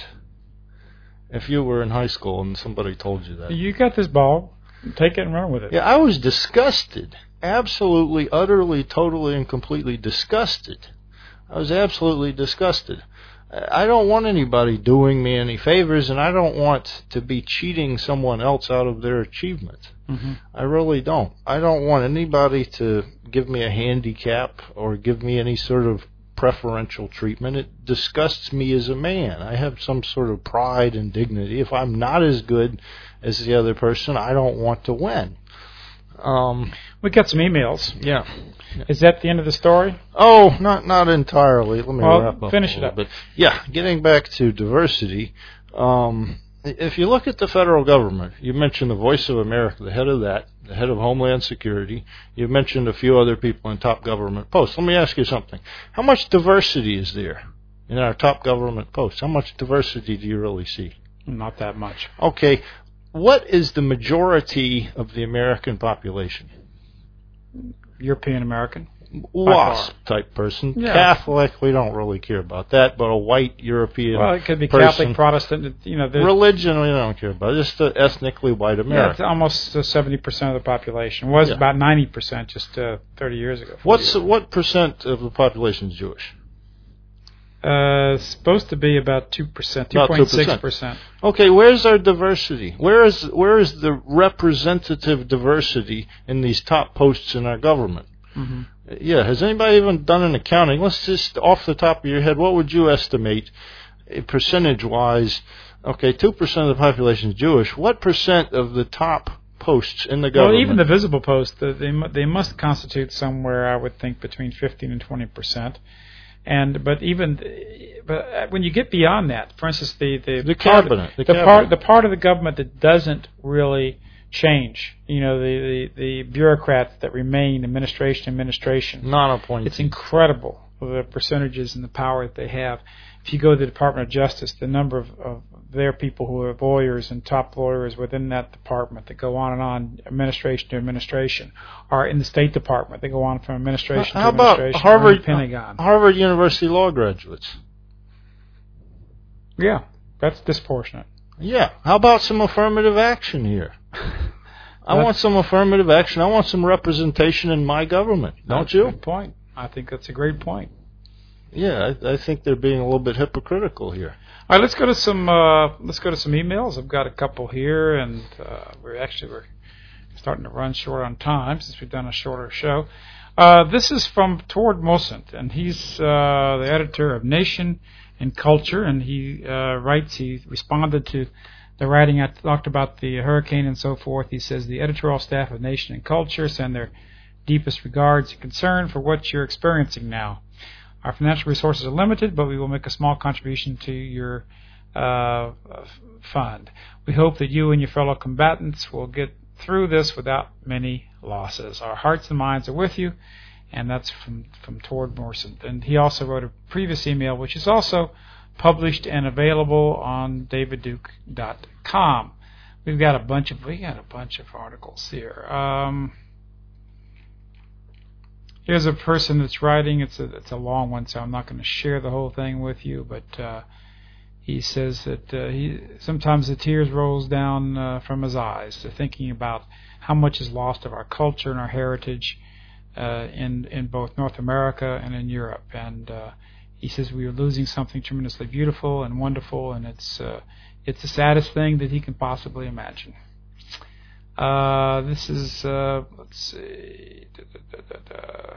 if you were in high school and somebody told you that?
You got this ball. Take it and run with it.
Yeah, I was disgusted. Absolutely, utterly, totally, and completely disgusted. I was absolutely disgusted. I don't want anybody doing me any favors, and I don't want to be cheating someone else out of their achievement.
Mm-hmm.
I really don't. I don't want anybody to give me a handicap or give me any sort of preferential treatment. It disgusts me as a man. I have some sort of pride and dignity. If I'm not as good as the other person, I don't want to win. Um,
we got some emails.
Yeah.
Is that the end of the story?
Oh, not not entirely. Let me
well,
wrap up.
Finish it up.
But yeah, getting back to diversity. Um, if you look at the federal government, you mentioned the Voice of America, the head of that, the head of Homeland Security. You mentioned a few other people in top government posts. Let me ask you something. How much diversity is there in our top government posts? How much diversity do you really see?
Not that much.
Okay. What is the majority of the American population?
European American.
WASP type person.
Yeah.
Catholic, we don't really care about that, but a white European
Well, it could be
person.
Catholic, Protestant, you know.
Religion, we don't care about. Just the ethnically white
Yeah,
American.
it's almost uh, seventy percent of the population. It was
Yeah.
about ninety percent just uh, thirty years ago.
What's
years.
What percent of the population is Jewish?
Uh, supposed to be about two percent, two
About
point six percent.
Okay, where's our diversity? Where is where is the representative diversity in these top posts in our government?
Mm-hmm.
Yeah, has anybody even done an accounting? Let's just, off the top of your head, what would you estimate, uh, percentage-wise? Okay, two percent of the population is Jewish. What percent of the top posts in the government?
Well, even the visible posts, the, they mu- they must constitute somewhere, I would think, between fifteen and twenty percent. And but even but when you get beyond that, for instance, the the,
The
part,
cabinet, the
the
cabinet.
part the part of the government that doesn't really change, you know, the the, the bureaucrats that remain, administration, administration.
Non-appointed.
It's incredible the percentages and the power that they have. If you go to the Department of Justice, the number of, of their people who are lawyers and top lawyers within that department that go on and on, administration to administration, are in the State Department. They go on from administration
How
to
about
administration.
Harvard,
or in the Pentagon.
Harvard University law graduates?
Yeah, that's disproportionate.
Yeah. How about some affirmative action here? I want some affirmative action. I want some representation in my government. Don't
That's
you?
a good point. I think that's a great point.
Yeah, I, I think they're being a little bit hypocritical here.
All right, let's go to some uh, let's go to some emails. I've got a couple here, and uh, we're actually we're starting to run short on time since we've done a shorter show. Uh, this is from Tord Mosent, and he's uh, the editor of Nation and Culture, and he uh, writes. He responded to the writing I talked about the hurricane and so forth. He says the editorial staff of Nation and Culture send their deepest regards and concern for what you're experiencing now. Our financial resources are limited, but we will make a small contribution to your uh, fund. We hope that you and your fellow combatants will get through this without many losses. Our hearts and minds are with you, and that's from, from Tord Morrison. And he also wrote a previous email, which is also published and available on david duke dot com. We've got a bunch of we got a bunch of articles here. Um, Here's a person that's writing. It's a it's a long one, so I'm not going to share the whole thing with you. But uh, he says that uh, he sometimes the tears rolls down uh, from his eyes, to thinking about how much is lost of our culture and our heritage uh, in in both North America and in Europe. And uh, he says we are losing something tremendously beautiful and wonderful, and it's uh, it's the saddest thing that he can possibly imagine. Uh, this is, uh, let's see, da, da, da,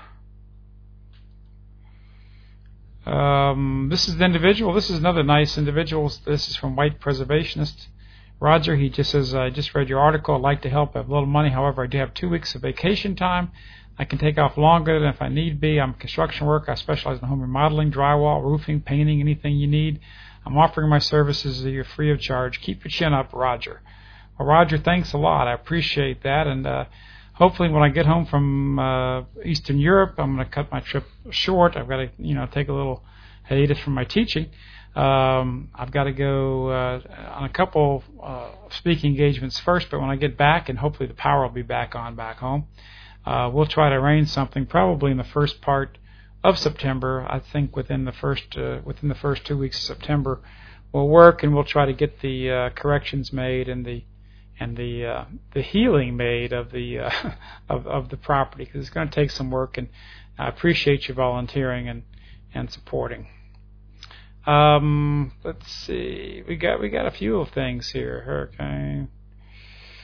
da. Um, this is the individual. This is another nice individual. This is from White Preservationist. Roger, he just says, I just read your article. I'd like to help. I have little money. However, I do have two weeks of vacation time. I can take off longer than if I need be. I'm a construction worker. I specialize in home remodeling, drywall, roofing, painting, anything you need. I'm offering my services that you're free of charge. Keep your chin up, Roger. Well, Roger, thanks a lot. I appreciate that, and uh, hopefully when I get home from uh, Eastern Europe, I'm going to cut my trip short. I've got to, you know, take a little hiatus from my teaching. Um, I've got to go uh, on a couple uh, speaking engagements first, but when I get back, and hopefully the power will be back on back home, uh, we'll try to arrange something probably in the first part of September. I think within the first uh, within the first two weeks of September, we'll work, and we'll try to get the uh, corrections made and the and the uh, the healing made of the uh, of of the property, because it's going to take some work, and I appreciate you volunteering and and supporting. Um, let's see, we got we got a few of things here. Hurricane.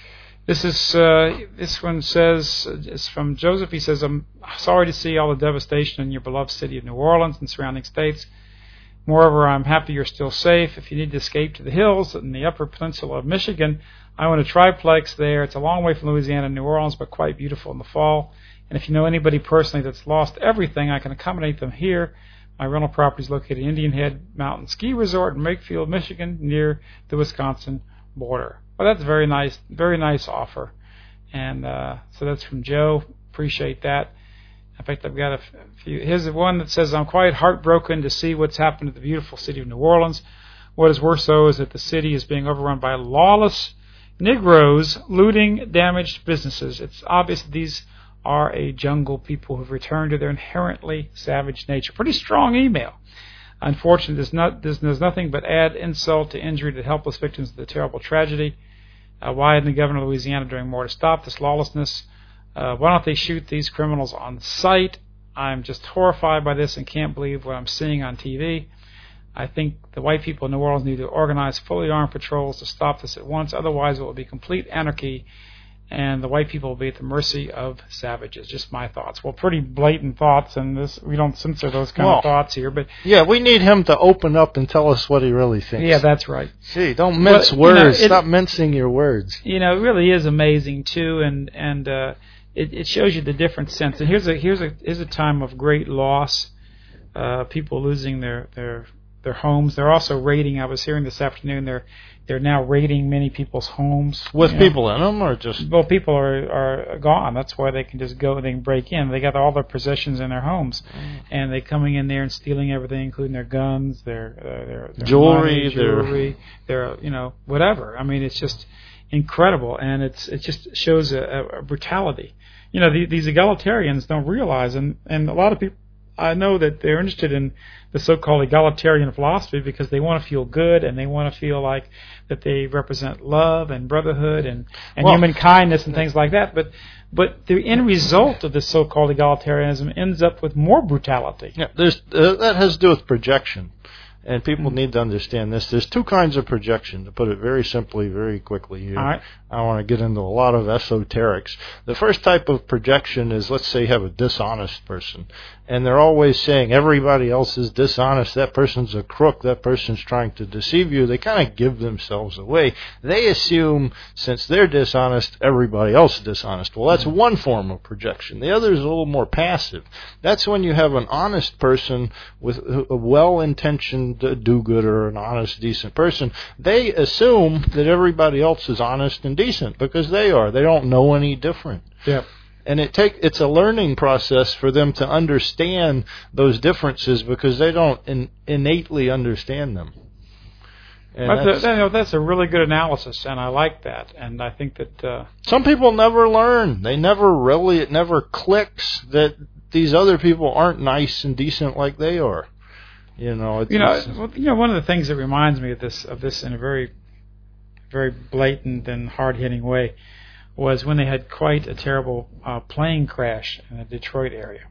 This is uh, this one says it's from Joseph. He says, "I'm sorry to see all the devastation in your beloved city of New Orleans and surrounding states. Moreover, I'm happy you're still safe. If you need to escape to the hills in the Upper Peninsula of Michigan, I own a triplex there. It's a long way from Louisiana and New Orleans, but quite beautiful in the fall. And if you know anybody personally that's lost everything, I can accommodate them here. My rental property is located in Indian Head Mountain Ski Resort in Makefield, Michigan, near the Wisconsin border." Well, that's a very nice, very nice offer. And uh, so that's from Joe. Appreciate that. In fact, I've got a few. Here's the one that says, "I'm quite heartbroken to see what's happened to the beautiful city of New Orleans. What is worse, though, is that the city is being overrun by lawless Negroes looting damaged businesses. It's obvious that these are a jungle people who have returned to their inherently savage nature." Pretty strong email. Unfortunately, there's, not, there's, there's nothing but add insult to injury to helpless victims of the terrible tragedy. Uh, why isn't the governor of Louisiana doing more to stop this lawlessness? Uh, why don't they shoot these criminals on sight? I'm just horrified by this and can't believe what I'm seeing on T V. I think the white people in New Orleans need to organize fully armed patrols to stop this at once. Otherwise, it will be complete anarchy, and the white people will be at the mercy of savages. Just my thoughts. Well, pretty blatant thoughts, and this we don't censor those kind
well,
of thoughts here. But
yeah, we need him to open up and tell us what he really thinks.
Yeah, that's right.
Gee, don't mince
but,
words.
You know, it,
Stop mincing your words.
You know, it really is amazing too, and and uh, it, it shows you the different sense. And here's a here's a here's a time of great loss. Uh, people losing their their their homes. They're also raiding. I was hearing this afternoon. They're They're now raiding many people's homes.
With
you know.
people in them, or just...
Well, people are, are gone. That's why they can just go and they can break in. They got all their possessions in their homes. Mm. And they're coming in there and stealing everything, including their guns, their, uh, their, their
jewelry,
money, jewelry, their, you know, whatever. I mean, it's just incredible. And it's it just shows a, a brutality. You know, the, these egalitarians don't realize, and, and a lot of people, I know that they're interested in the so-called egalitarian philosophy because they want to feel good and they want to feel like that they represent love and brotherhood and, and
well,
human kindness and things like that. But but the end result of this so-called egalitarianism ends up with more brutality.
Yeah, there's uh, that has to do with projection. And people mm-hmm. need to understand this. There's two kinds of projection, to put it very simply, very quickly here.
All right.
I want to get into a lot of esoterics. The first type of projection is, let's say you have a dishonest person, and they're always saying everybody else is dishonest, that person's a crook, that person's trying to deceive you. They kind of give themselves away. They assume since they're dishonest, everybody else is dishonest. Well, that's mm-hmm. one form of projection. The other is a little more passive. That's when you have an honest person with a well-intentioned do-gooder, an honest, decent person. They assume that everybody else is honest and decent because they are. They don't know any different.
Yeah.
And it take it's a learning process for them to understand those differences because they don't in, innately understand them. And
that's, a, you know, that's a really good analysis, and I like that. And I think that uh,
some people never learn. They never really. It never clicks that these other people aren't nice and decent like they are. You know, it's,
you know,
it's,
well, you know, one of the things that reminds me of this, of this in a very, very blatant and hard-hitting way, was when they had quite a terrible uh, plane crash in the Detroit area,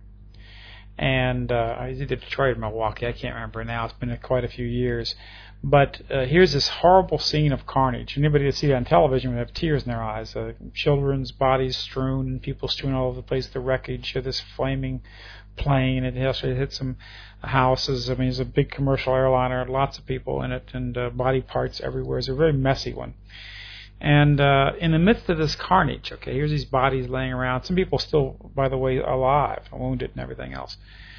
and uh, I was either Detroit or Milwaukee, I can't remember now. It's been quite a few years, but uh, here's this horrible scene of carnage. Anybody that sees it on television would have tears in their eyes. Uh, children's bodies strewn, and people strewn all over the place. The wreckage of this flaming plane. It actually hit some houses. I mean, it's a big commercial airliner, lots of people in it, and uh, body parts everywhere. It's a very messy one. And uh, in the midst of this carnage, okay, here's these bodies laying around. Some people still, by the way, alive, wounded and everything else.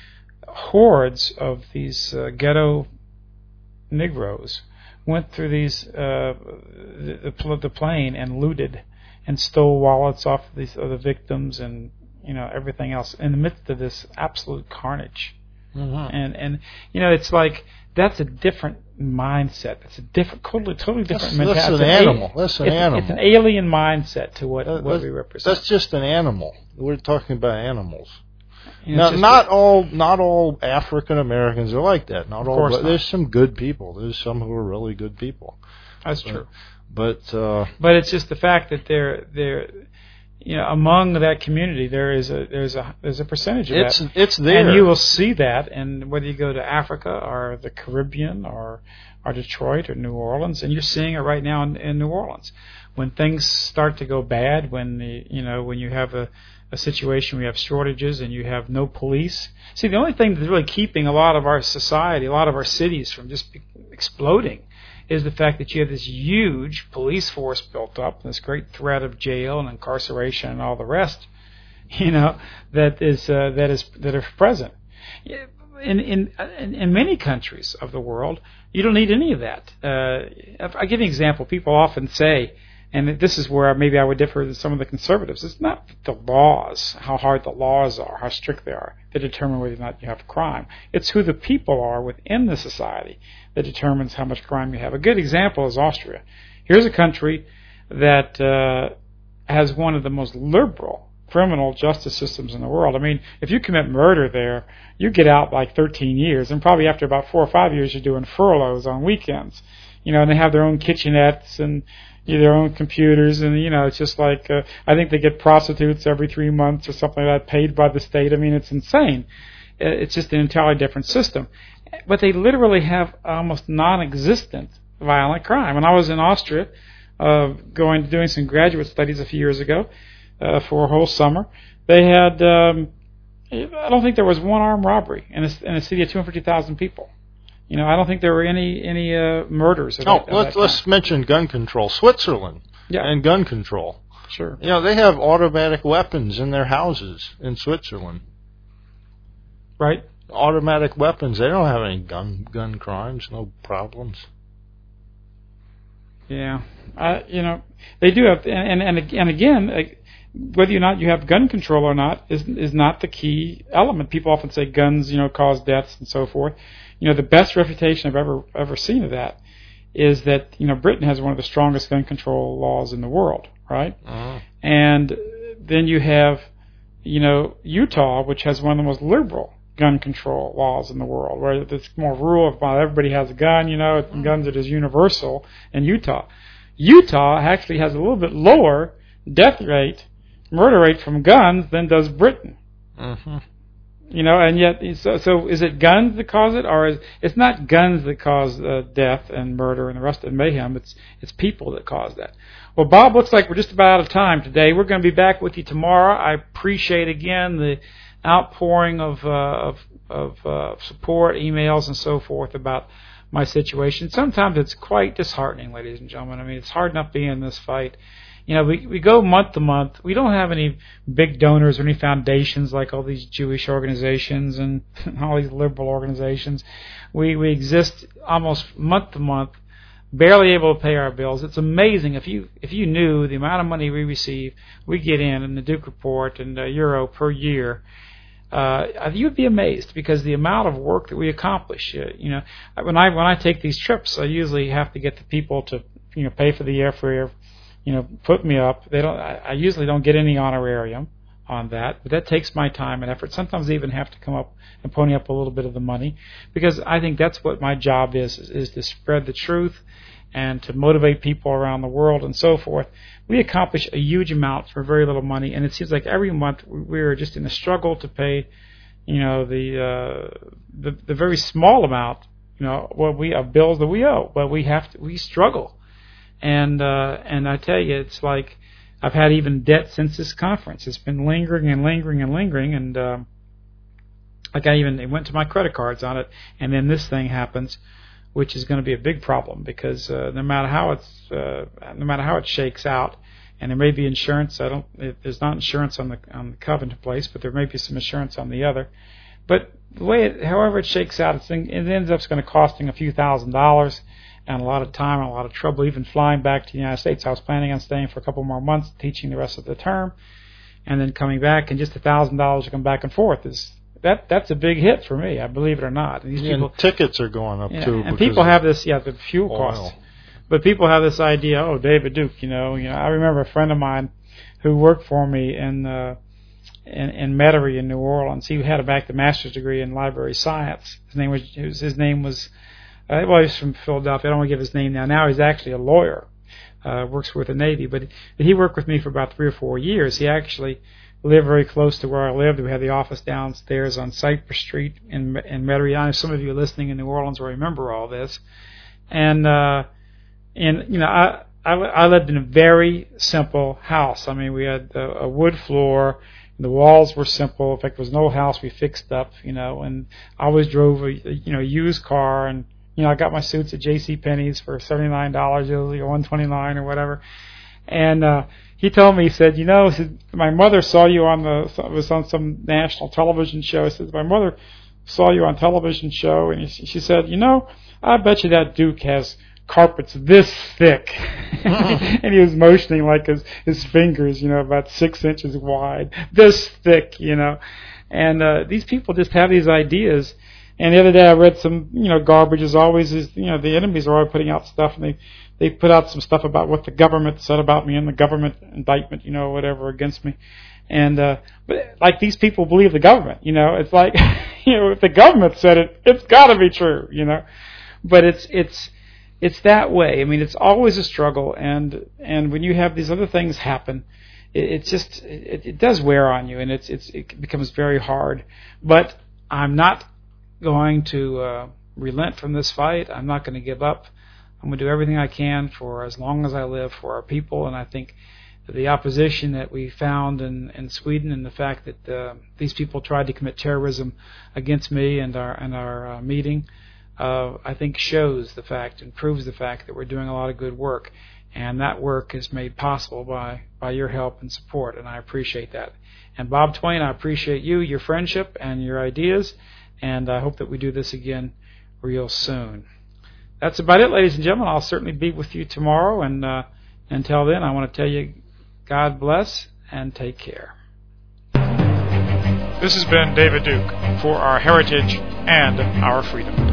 Hordes of these uh, ghetto Negroes went through these uh, the, the, the plane and looted and stole wallets off of these other victims and you know everything else in the midst of this absolute carnage. Mm-hmm. And and you know it's like that's a different mindset. It's a different, totally, totally different
that's,
mentality.
That's an animal. That's an
it's,
animal.
It's an alien mindset to what,
that,
what we represent.
That's just an animal. We're talking about animals.
You know,
now, not a, all, not all African Americans are like that. Not all. But there's some good people. There's some who are really good people.
That's
but,
true.
But uh,
but it's just the fact that they're they're. you know, among that community, there is a there's a there's a percentage of
it's,
that.
It's there,
and you will see that. And whether you go to Africa or the Caribbean or or Detroit or New Orleans, and you're seeing it right now in, in New Orleans, when things start to go bad, when the, you know when you have a a situation where you have shortages and you have no police. See, the only thing that's really keeping a lot of our society, a lot of our cities from just exploding is the fact that you have this huge police force built up, this great threat of jail and incarceration and all the rest, you know, that is uh, that is that are present. In, in in many countries of the world, you don't need any of that. Uh, I'll give you an example. People often say, and this is where maybe I would differ with some of the conservatives, it's not the laws, how hard the laws are, how strict they are, that determine whether or not you have crime. It's who the people are within the society that determines how much crime you have. A good example is Austria. Here's a country that uh, has one of the most liberal criminal justice systems in the world. I mean, if you commit murder there, you get out like thirteen years, and probably after about four or five years, you're doing furloughs on weekends. You know, and they have their own kitchenettes and their own computers, and you know, it's just like uh, I think they get prostitutes every three months or something like that, paid by the state. I mean, it's insane. It's just an entirely different system. But they literally have almost non-existent violent crime. When I was in Austria, uh, going doing some graduate studies a few years ago uh, for a whole summer, they had um, I don't think there was one armed robbery in a, in a city of two hundred fifty thousand people. You know, I don't think there were any any uh, murders. Of
oh,
that, of
let's
that
let's mention gun control. Switzerland,
yeah.
and gun control.
Sure.
You know, they have automatic weapons in their houses in Switzerland.
Right.
Automatic weapons. They don't have any gun gun crimes. No problems.
Yeah. I, you know, they do have, and and and again, whether or not you have gun control or not is is not the key element. People often say guns, you know, cause deaths and so forth. You know, the best reputation I've ever ever seen of that is that, you know, Britain has one of the strongest gun control laws in the world, right?
Uh-huh.
And then you have, you know, Utah, which has one of the most liberal gun control laws in the world, where it's more rural. If everybody has a gun, you know, guns are just universal in Utah. Utah actually has a little bit lower death rate, murder rate from guns than does Britain.
Uh-huh.
You know, and yet, so, so is it guns that cause it, or is it's not guns that cause uh, death and murder and the rest of mayhem? It's it's people that cause that. Well, Bob, looks like we're just about out of time today. We're going to be back with you tomorrow. I appreciate again the outpouring of uh, of, of uh, support, emails, and so forth about my situation. Sometimes it's quite disheartening, ladies and gentlemen. I mean, it's hard enough being in this fight. You know, we we go month to month. We don't have any big donors or any foundations like all these Jewish organizations and all these liberal organizations. We we exist almost month to month, barely able to pay our bills. It's amazing if you if you knew the amount of money we receive, we get in in the Duke Report and the Euro per year. Uh, you'd be amazed because the amount of work that we accomplish. Uh, you know, when I when I take these trips, I usually have to get the people to you know pay for the airfare. You know, put me up. They don't. I, I usually don't get any honorarium on that, but that takes my time and effort. Sometimes I even have to come up and pony up a little bit of the money because I think that's what my job is: is, is to spread the truth and to motivate people around the world and so forth. We accomplish a huge amount for very little money, and it seems like every month we're just in a struggle to pay, you know, the uh, the, the very small amount, you know, what we of bills that we owe, but we have to we struggle. And uh, and I tell you, it's like I've had even debt since this conference. It's been lingering and lingering and lingering, and uh, like I even it went to my credit cards on it. And then this thing happens, which is going to be a big problem because uh, no matter how it's uh, no matter how it shakes out, and there may be insurance. I don't. It, there's not insurance on the on the Covenant place, but there may be some insurance on the other. But the way, it, however it shakes out, it's, it ends up going to costing a few thousand dollars. And a lot of time and a lot of trouble, even flying back to the United States. I was planning on staying for a couple more months, teaching the rest of the term, and then coming back, and just a thousand dollars to come back and forth is that that's a big hit for me. I believe it or not. And these
yeah,
people,
and tickets are going up
yeah,
too.
And people have this, yeah, the fuel
oil.
costs. But people have this idea. Oh, David Duke, you know, you know. I remember a friend of mine who worked for me in uh, in, in Metairie in New Orleans. He had a back to master's degree in library science. His name was his name was. Uh, well, he's from Philadelphia. I don't want to give his name now. Now he's actually a lawyer. uh, works with the Navy. But he worked with me for about three or four years. He actually lived very close to where I lived. We had the office downstairs on Cypress Street in in Metairie. I know some of you listening in New Orleans will remember all this. And uh, and you know, I, I I lived in a very simple house. I mean, we had a, a wood floor. The walls were simple. In fact, there was no house we fixed up. You know, and I always drove a you know used car, and you know I got my suits at J C Penney's for seventy nine dollars, usually, or one twenty nine or whatever. And uh, he told me, he said, you know, he said, my mother saw you on the, it was on some national television show. He said, my mother saw you on television show, and he, she said, you know, I bet you that Duke has carpets this thick. And he was motioning like his, his fingers, you know, about six inches wide, this thick, you know. And uh, these people just have these ideas. And the other day I read some, you know, garbage as always is, you know, the enemies are always putting out stuff, and they, they put out some stuff about what the government said about me and the government indictment, you know, whatever against me. And, uh, but like these people believe the government, you know, it's like, you know, if the government said it, it's gotta be true, you know. But it's, it's, it's that way. I mean, it's always a struggle, and, and when you have these other things happen, it, it's just, it, it does wear on you, and it's, it's, it becomes very hard. But I'm not going to uh, relent from this fight. I'm not going to give up. I'm going to do everything I can for as long as I live for our people. And I think that the opposition that we found in, in Sweden, and the fact that uh, these people tried to commit terrorism against me and our and our uh, meeting, uh, I think shows the fact and proves the fact that we're doing a lot of good work. And that work is made possible by, by your help and support, and I appreciate that. And Bob Twain, I appreciate you, your friendship, and your ideas. And I hope that we do this again real soon. That's about it, ladies and gentlemen. I'll certainly be with you tomorrow. And uh, until then, I want to tell you, God bless and take care. This has been David Duke for Our Heritage and Our Freedom.